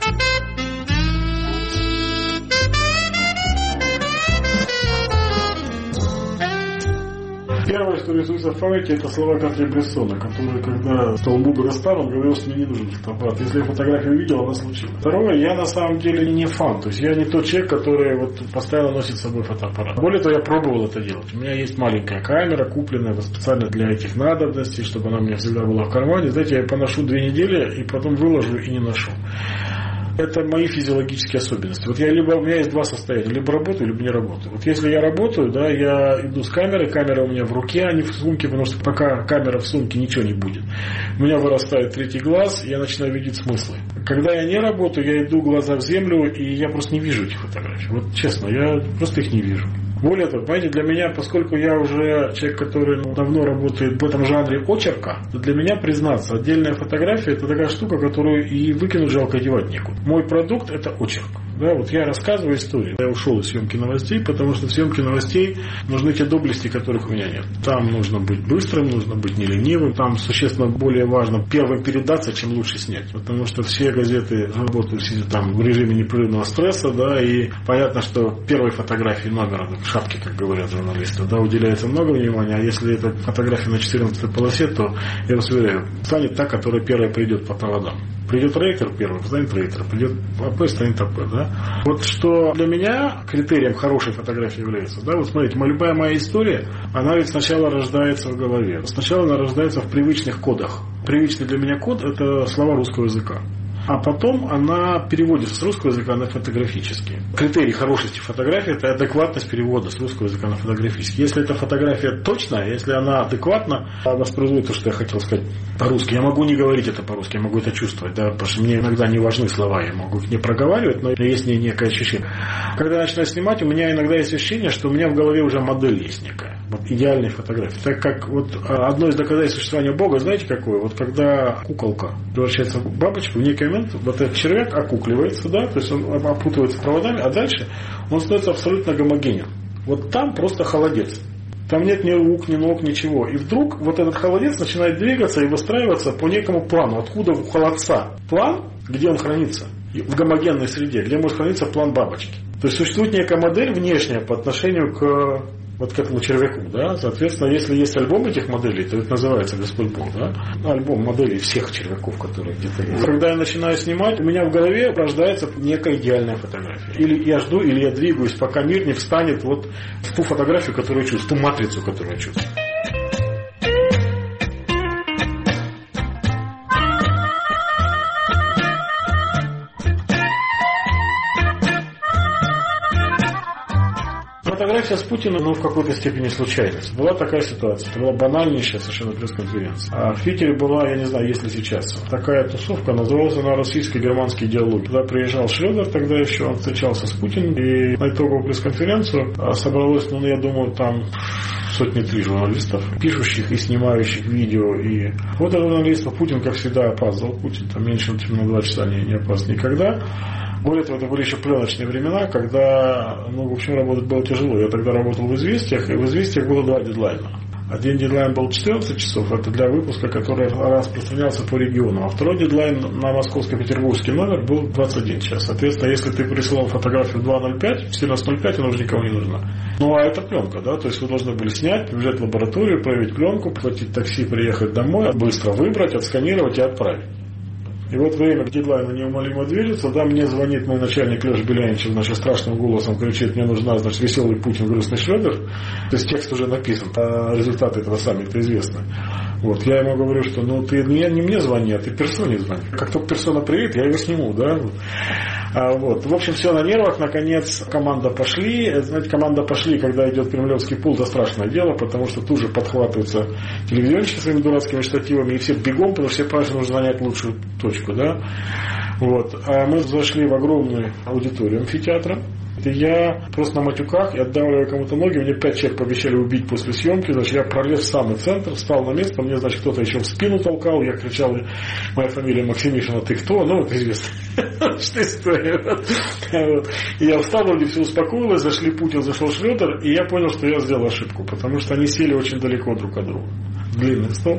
Первое, что рисуется в памяти, это слова Картье-Брессона, который, когда стал Буда Растар, он говорил, что мне не нужен фотоаппарат. Если я фотографию увидел, она случилась. Второе, я на самом деле не фан. То есть я не тот человек, который вот постоянно носит с собой фотоаппарат. Более того, я пробовал это делать. У меня есть маленькая камера, купленная специально для этих надобностей, чтобы она у меня всегда была в кармане. Знаете, я поношу две недели и потом выложу и не ношу. Это мои физиологические особенности. Вот я либо, у меня есть два состояния, либо работаю, либо не работаю. Вот если я работаю, да, я иду с камерой, камера у меня в руке, а не в сумке, потому что пока камера в сумке, ничего не будет. У меня вырастает третий глаз, и я начинаю видеть смыслы. Когда я не работаю, я иду глаза в землю, и я просто не вижу этих фотографий. Вот честно, я просто их не вижу. Более того, понимаете, для меня, поскольку я уже человек, который ну, давно работает в этом жанре очерка, то для меня, признаться, отдельная фотография — это такая штука, которую и выкинуть жалко, девать некуда. Мой продукт — это очерк. Да, вот я рассказываю историю. Я ушел из съемки новостей, потому что в съемке новостей нужны те доблести, которых у меня нет. Там нужно быть быстрым, нужно быть не ленивым. Там существенно более важно первым передаться, чем лучше снять. Потому что все газеты работают там в режиме непрерывного стресса, да, и понятно, что первой фотографии номера, шапки, как говорят журналисты, да, уделяется много внимания, а если это фотография на четырнадцатой полосе, то, я вас уверяю, станет та, которая первая придет по проводам. Придет рейтер первый, станет рейтер, придет АП, станет АП, да. Вот что для меня критерием хорошей фотографии является, да, вот смотрите, любая моя история, она ведь сначала рождается в голове. Сначала она рождается в привычных кодах. Привычный для меня код — это слова русского языка. а потом она переводится с русского языка на фотографический. Критерий хорошести фотографии – это адекватность перевода с русского языка на фотографический. Если эта фотография точная, если она адекватна, воспроизводит то, что я хотел сказать по-русски. Я могу не говорить это по-русски, я могу это чувствовать, да, потому что мне иногда не важны слова, я могу их не проговаривать, но есть некое ощущение. Когда я начинаю снимать, у меня иногда есть ощущение, что у меня в голове уже модель есть некая, вот идеальной фотографии. Так как вот одно из доказательств существования Бога, знаете какое? Вот когда куколка превращается в бабочку, в некий момент вот этот червяк окукливается, да, то есть он опутывается проводами, а дальше он становится абсолютно гомогенен. Вот там просто холодец. Там нет ни рук, ни ног, ничего. И вдруг вот этот холодец начинает двигаться и выстраиваться по некому плану. Откуда у холодца план, где он хранится? В гомогенной среде, где может храниться план бабочки. То есть существует некая модель внешняя по отношению к вот к этому червяку, да. Соответственно, если есть альбом этих моделей, то это называется Господь Бог, да. Альбом моделей всех червяков, которые где-то есть. Когда я начинаю снимать, у меня в голове рождается некая идеальная фотография. Или я жду, или я двигаюсь, пока мир не встанет вот в ту фотографию, которую я чувствую, в ту матрицу, которую я чувствую. Фотография с Путиным, ну, в какой-то степени случайность. Была такая ситуация. Это была банальнейшая совершенно пресс-конференция. А в Питере была, я не знаю, есть ли сейчас, такая тусовка, называлась она «Российско-германские диалоги». Туда приезжал Шредер, тогда еще он встречался с Путиным, и на итоговую пресс-конференцию собралось, ну, я думаю, там сотни-три журналистов, пишущих и снимающих видео. И вот это журналистов Путин, как всегда, опаздывал. Путин там меньше, чем на два часа не, не опаздывал никогда. Более того, это были еще пленочные времена, когда, ну, в общем, работать было тяжело. Я тогда работал в «Известиях», и в «Известиях» было два дедлайна. Один дедлайн был четырнадцать часов, это для выпуска, который распространялся по региону. А второй дедлайн на московско-петербургский номер был двадцать один час. Соответственно, если ты присылал фотографию в два ноль пять, в четырнадцать ноль пять, она уже никому не нужна. Ну, а это пленка, да, то есть вы должны были снять, побежать в лабораторию, проявить пленку, платить такси, приехать домой, быстро выбрать, отсканировать и отправить. И вот время к дедлайну неумолимо движется, да, мне звонит мой начальник Леша Беляничев, значит, страшным голосом кричит: мне нужна, значит, веселый Путин, грустный Шредер. То есть текст уже написан, а результаты этого саммита известны. Вот, я ему говорю, что ну ты не, не мне звони, а ты персоне звони. Как только персона приедет, я его сниму, да. А, вот. В общем, все на нервах, наконец команда пошли. Знаете, команда пошли, когда идет кремлевский пул, это страшное дело, потому что тут же подхватываются телевизионщики своими дурацкими штативами, и все бегом, потому что все понимают, что нужно занять лучшую точку, да. Вот. А мы зашли в огромную аудиторию амфитеатра. И я просто на матюках, я отдавливаю кому-то ноги, мне пять человек пообещали убить после съемки, значит, я пролез в самый центр, встал на место, мне, значит, кто-то еще в спину толкал, я кричал: моя фамилия Максимишина, ты кто? Ну, это известно, что история. И я встал, вроде все успокоилось, зашли Путин, зашел Шредер, и я понял, что я сделал ошибку, потому что они сели очень далеко друг от друга. Длинный стол.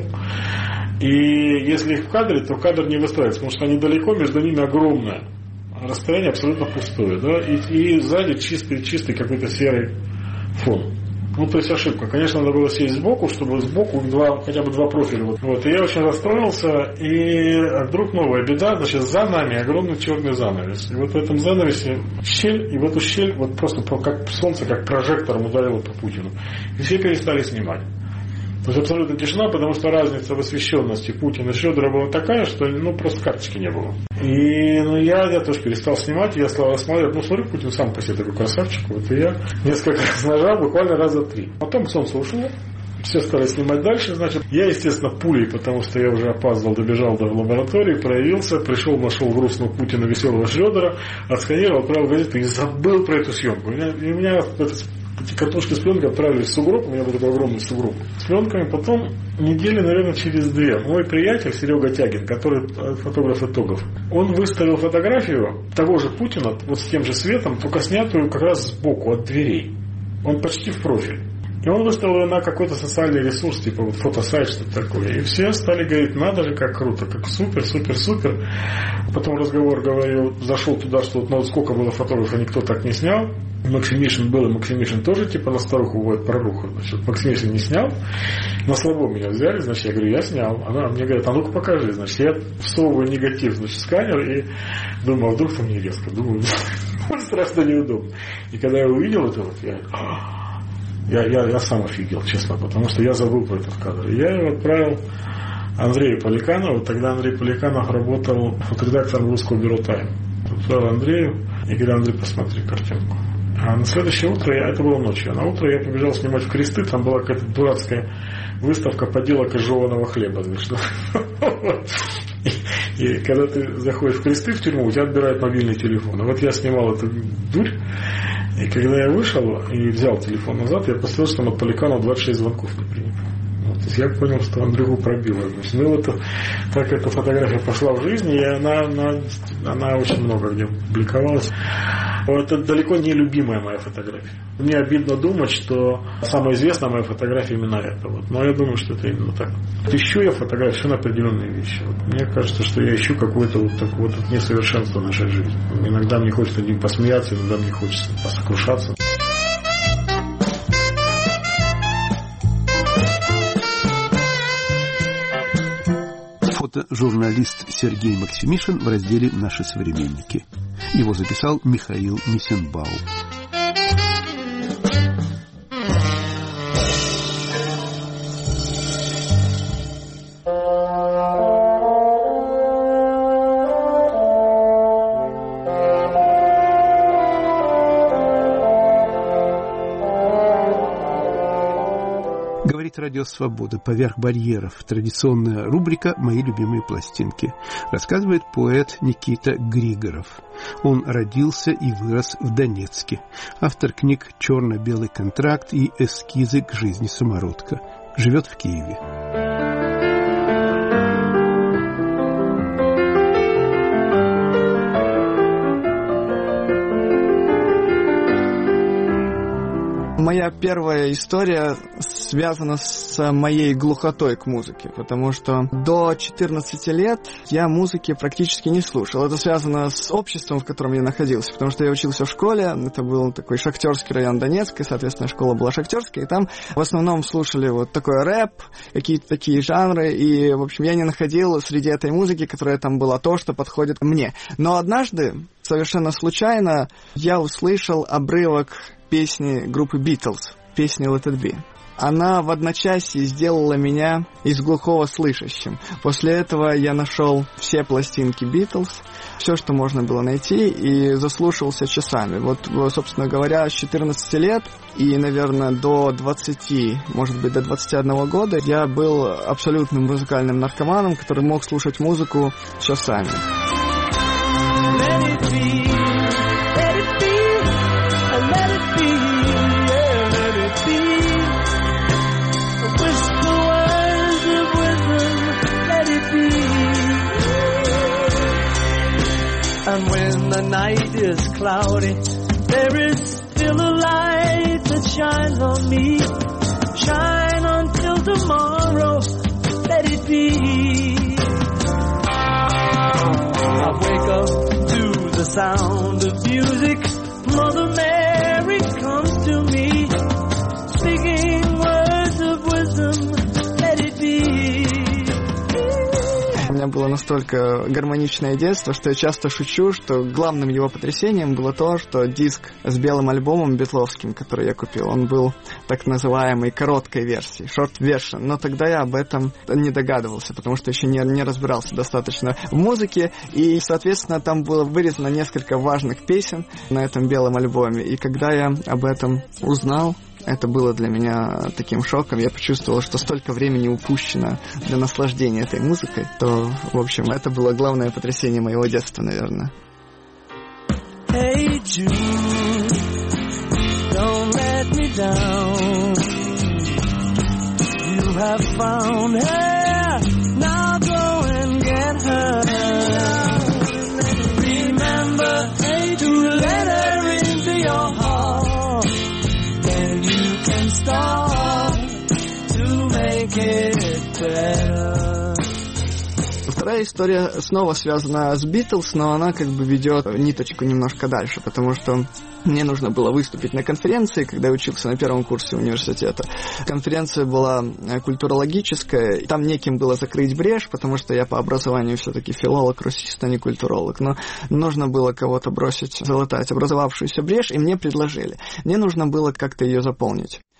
И если их в кадре, то кадр не выстраивается, потому что они далеко, между ними огромное расстояние, абсолютно пустое, да, и, и сзади чистый, чистый какой-то серый фон. Ну, то есть ошибка. Конечно, надо было сесть сбоку, чтобы сбоку два, хотя бы два профиля. Вот. Вот. И я очень расстроился, и вдруг новая беда, значит, за нами огромный черный занавес. И вот в этом занавесе щель, и в эту щель вот просто как солнце, как прожектором ударило по Путину. И все перестали снимать. То есть абсолютно тишина, потому что разница в освещенности Путина и Шредера была такая, что ну просто карточки не было. И ну, я, я тоже перестал снимать, я стал рассматривать, ну смотрю, Путин сам по себе такой красавчик, вот и я несколько раз нажал, буквально раза три. Потом солнце ушло, все стали снимать дальше, значит, я, естественно, пулей, потому что я уже опаздывал, добежал до лаборатории, проявился, пришел, нашел грустного Путина, веселого Шредера, отсканировал, отправил газету и забыл про эту съемку. И у меня, и у меня эти катушки с пленкой отправились в сугроб, у меня был такой огромный сугроб с пленками. Потом недели, наверное, через две мой приятель Серега Тягин, который фотограф итогов, он выставил фотографию того же Путина, вот с тем же светом, только снятую как раз сбоку от дверей. Он почти в профиль. И он выставил ее на какой-то социальный ресурс, типа вот фотосайт, что-то такое. И все стали говорить: надо же, как круто, как супер, супер, супер. Потом разговор, говорю, зашел туда, что вот, ну, вот сколько было фотографов, никто так не снял. Максимишин был, и Максимишин тоже типа на старуху вводит проруху. Значит, Максимишин не снял. На слабо меня взяли, значит, я говорю: я снял. Она мне говорит: а ну-ка покажи. Значит, я всовываю негатив, значит, сканер, и думаю, а вдруг там не резко. Думаю, страшно неудобно. И когда я увидел это, вот я... Я, я, я сам офигел, честно, потому что я забыл про этот кадр. И я его отправил Андрею Поликанову. Тогда Андрей Поликанов работал фоторедактором русского бюро «Тайм». Отправил Андрею и говорю: Андрей, посмотри картинку. А на следующее утро, я, это было ночью, а на утро я побежал снимать в Кресты, там была какая-то дурацкая выставка поделок из жеваного хлеба. И когда ты заходишь в Кресты, в тюрьму, у тебя отбирают мобильный телефон. И вот я снимал эту дурь, и когда я вышел и взял телефон назад, я посмотрел, что от Поликанова двадцать шесть звонков не принято. Вот, то есть я понял, что Андрюху пробило. Ну, это, так эта фотография пошла в жизнь, и она, она, она очень много где публиковалась. Это далеко не любимая моя фотография. Мне обидно думать, что самая известная моя фотография именно эта. Вот. Но я думаю, что это именно так. Ищу я фотографию все на определенные вещи. Вот. Мне кажется, что я ищу какое-то вот такое вот несовершенство нашей жизни. Иногда мне хочется над ним посмеяться, иногда мне хочется посокрушаться. Фотожурналист Сергей Максимишин в разделе «Наши современники». Его записал Михаил Мисенбау. Радио «Свобода. Поверх барьеров». Традиционная рубрика «Мои любимые пластинки». Рассказывает поэт Никита Григоров. Он родился и вырос в Донецке. Автор книг «Черно-белый контракт» и «Эскизы к жизни самородка». Живет в Киеве. Моя первая история связана с моей глухотой к музыке, потому что до четырнадцати лет я музыки практически не слушал. Это связано с обществом, в котором я находился, потому что я учился в школе, это был такой шахтерский район Донецка, и, соответственно, школа была шахтерская, и там в основном слушали вот такой рэп, какие-то такие жанры, и, в общем, я не находил среди этой музыки, которая там была, то, что подходит мне. Но однажды, совершенно случайно, я услышал обрывок песни группы Beatles, песни Let It Be. Она в одночасье сделала меня из глухого слышащим. После этого я нашел все пластинки Beatles, все, что можно было найти, и заслушивался часами. Вот, собственно говоря, с четырнадцати лет и, наверное, до двадцати, может быть, до двадцати одного года я был абсолютным музыкальным наркоманом, который мог слушать музыку часами. Let it be. And when the night is cloudy, there is still a light that shines on me. Shine until tomorrow, let it be. I wake up to the sound of music. Mother Mary comes to me, speaking words of wisdom, let it be. У меня было настолько гармоничное детство, что я часто шучу, что главным его потрясением было то, что диск с белым альбомом битловским, который я купил, он был так называемой короткой версией, short version. Но тогда я об этом не догадывался, потому что еще не, не разбирался достаточно в музыке, и, соответственно, там было вырезано несколько важных песен на этом белом альбоме. И когда я об этом узнал, это было для меня таким шоком. Я почувствовал, что столько времени упущено для наслаждения этой музыкой, то, в общем, это было главное потрясение моего детства, наверное. Hey Jude, don't let me down. You have found her, now go and get her. Remember, hey, to let her into your heart. Then you can start to make it better. Вторая история снова связана с Beatles, но она как бы ведет ниточку немножко дальше, потому что мне нужно было выступить на конференции, когда я учился на первом курсе университета. Конференция была культурологическая, там неким было закрыть брешь, потому что я по образованию все-таки филолог, русист, а не культуролог. Но нужно было кого-то бросить, залатать образовавшуюся брешь, и мне предложили. Мне нужно было как-то ее заполнить.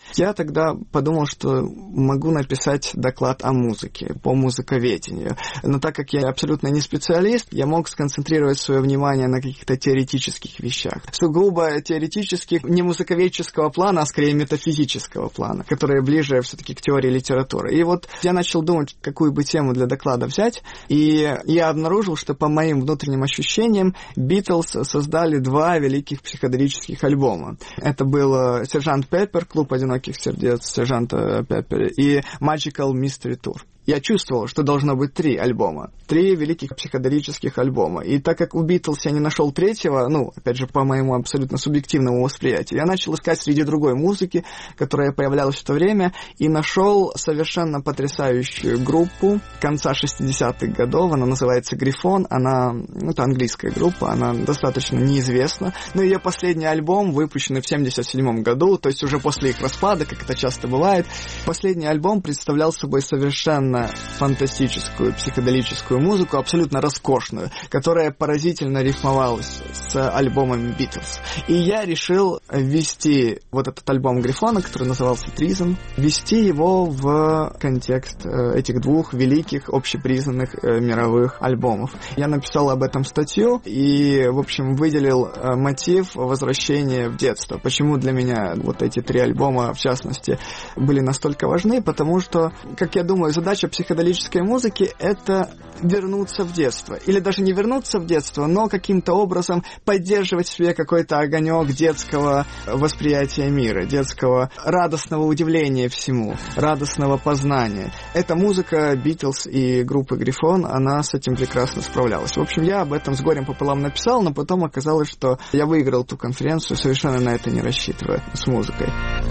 Я тогда подумал, что могу написать доклад о музыке, по музыковедению. Но так как я абсолютно не специалист, я мог сконцентрировать свое внимание на каких-то теоретических вещах. Сугубо теоретических, не музыковедческого плана, а скорее метафизического плана, которые ближе все-таки к теории литературы. И вот я начал думать, какую бы тему для доклада взять, и я обнаружил, что по моим внутренним ощущениям Битлз создали два великих психоделических альбома. Это был «Сержант Пеппер», «Клуб одиноких сердец» сержанта Пеппера и «Magical Mystery Tour». Я чувствовал, что должно быть три альбома. Три великих психоделических альбома. И так как у Битлз я не нашел третьего, ну, опять же, по моему абсолютно субъективному восприятию, я начал искать среди другой музыки, которая появлялась в то время, и нашел совершенно потрясающую группу конца шестидесятых годов. Она называется «Грифон». Она, ну, это английская группа, она достаточно неизвестна. Но ее последний альбом, выпущенный в семьдесят седьмом году, то есть уже после их распада, как это часто бывает, последний альбом представлял собой совершенно фантастическую психоделическую музыку, абсолютно роскошную, которая поразительно рифмовалась с альбомами Битлз. И я решил ввести вот этот альбом Грифона, который назывался «Treason», ввести его в контекст этих двух великих общепризнанных мировых альбомов. Я написал об этом статью и, в общем, выделил мотив возвращения в детство. Почему для меня вот эти три альбома, в частности, были настолько важны? Потому что, как я думаю, задача психоделической музыки — это вернуться в детство. Или даже не вернуться в детство, но каким-то образом поддерживать в себе какой-то огонек детского восприятия мира, детского радостного удивления всему, радостного познания. Эта музыка Битлз и группы Грифон, она с этим прекрасно справлялась. В общем, я об этом с горем пополам написал, но потом оказалось, что я выиграл ту конференцию, совершенно на это не рассчитывая, с музыкой.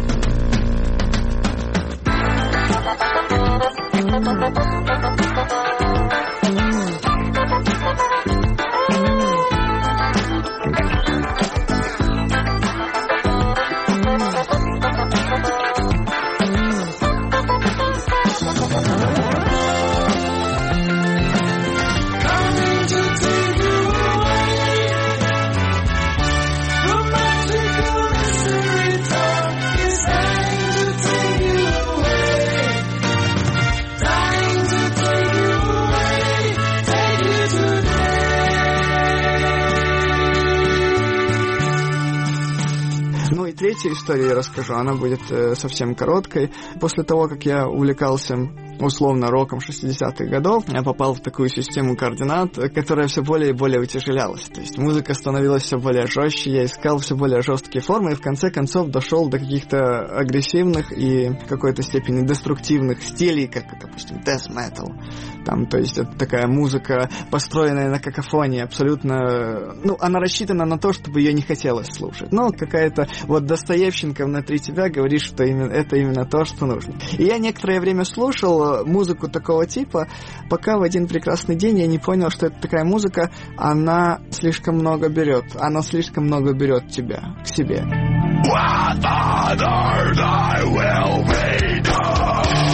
Третью историю я расскажу, она будет э, совсем короткой. После того, как я увлекался условно роком шестидесятых годов, я попал в такую систему координат, которая все более и более утяжелялась. То есть музыка становилась все более жестче, я искал все более жесткие формы и в конце концов дошел до каких-то агрессивных и в какой-то степени деструктивных стилей, как, допустим, death metal. Там, то есть это такая музыка, построенная на какофонии, абсолютно... Ну, она рассчитана на то, чтобы ее не хотелось слушать. Но какая-то вот Достоевщенко внутри тебя говорит, что именно, это именно то, что нужно. И я некоторое время слушал музыку такого типа, пока в один прекрасный день я не понял, что это такая музыка, она слишком много берет, она слишком много берет тебя к себе. What other I will be done?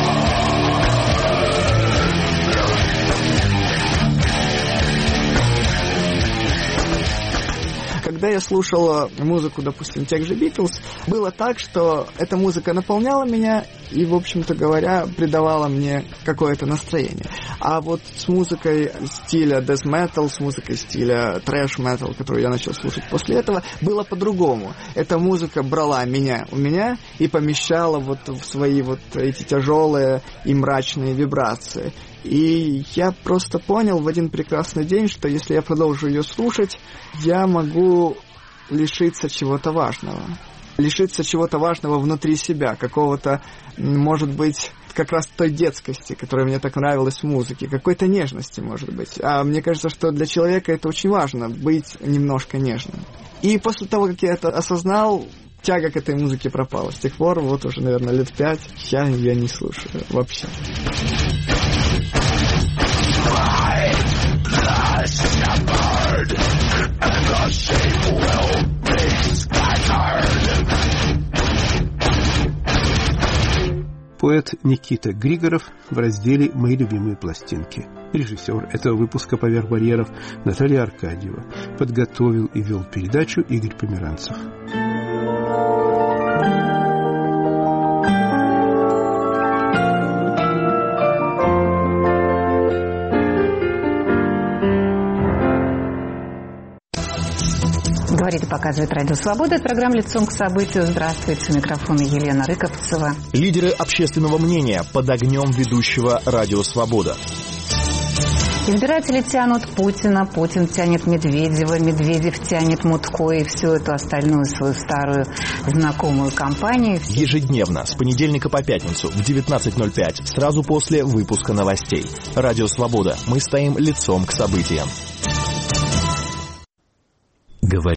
Когда я слушал музыку, допустим, тех же Битлз, было так, что эта музыка наполняла меня и, в общем-то говоря, придавала мне какое-то настроение. А вот с музыкой стиля death metal, с музыкой стиля trash metal, которую я начал слушать после этого, было по-другому. Эта музыка брала меня у меня и помещала вот в свои вот эти тяжелые и мрачные вибрации. И я просто понял в один прекрасный день, что если я продолжу ее слушать, я могу лишиться чего-то важного. Лишиться чего-то важного внутри себя, какого-то, может быть, как раз той детскости, которая мне так нравилась в музыке, какой-то нежности, может быть. А мне кажется, что для человека это очень важно, быть немножко нежным. И после того, как я это осознал, тяга к этой музыке пропала. С тех пор, вот уже, наверное, лет пять, я ее не слушаю вообще. Поэт Никита Григоров в разделе «Мои любимые пластинки». Режиссер этого выпуска «Поверх барьеров» Наталья Аркадьева. Подготовил и вел передачу Игорь Померанцев. Говорит и показывает Радио Свобода. Это программа «Лицом к событию». Здравствуйте. У микрофона Елена Рыковцева. Лидеры общественного мнения под огнем ведущего Радио Свобода. Избиратели тянут Путина, Путин тянет Медведева, Медведев тянет Мутко и всю эту остальную свою старую знакомую компанию. Ежедневно, с понедельника по пятницу в девятнадцать ноль пять, сразу после выпуска новостей. Радио Свобода. Мы стоим лицом к событиям. Говорит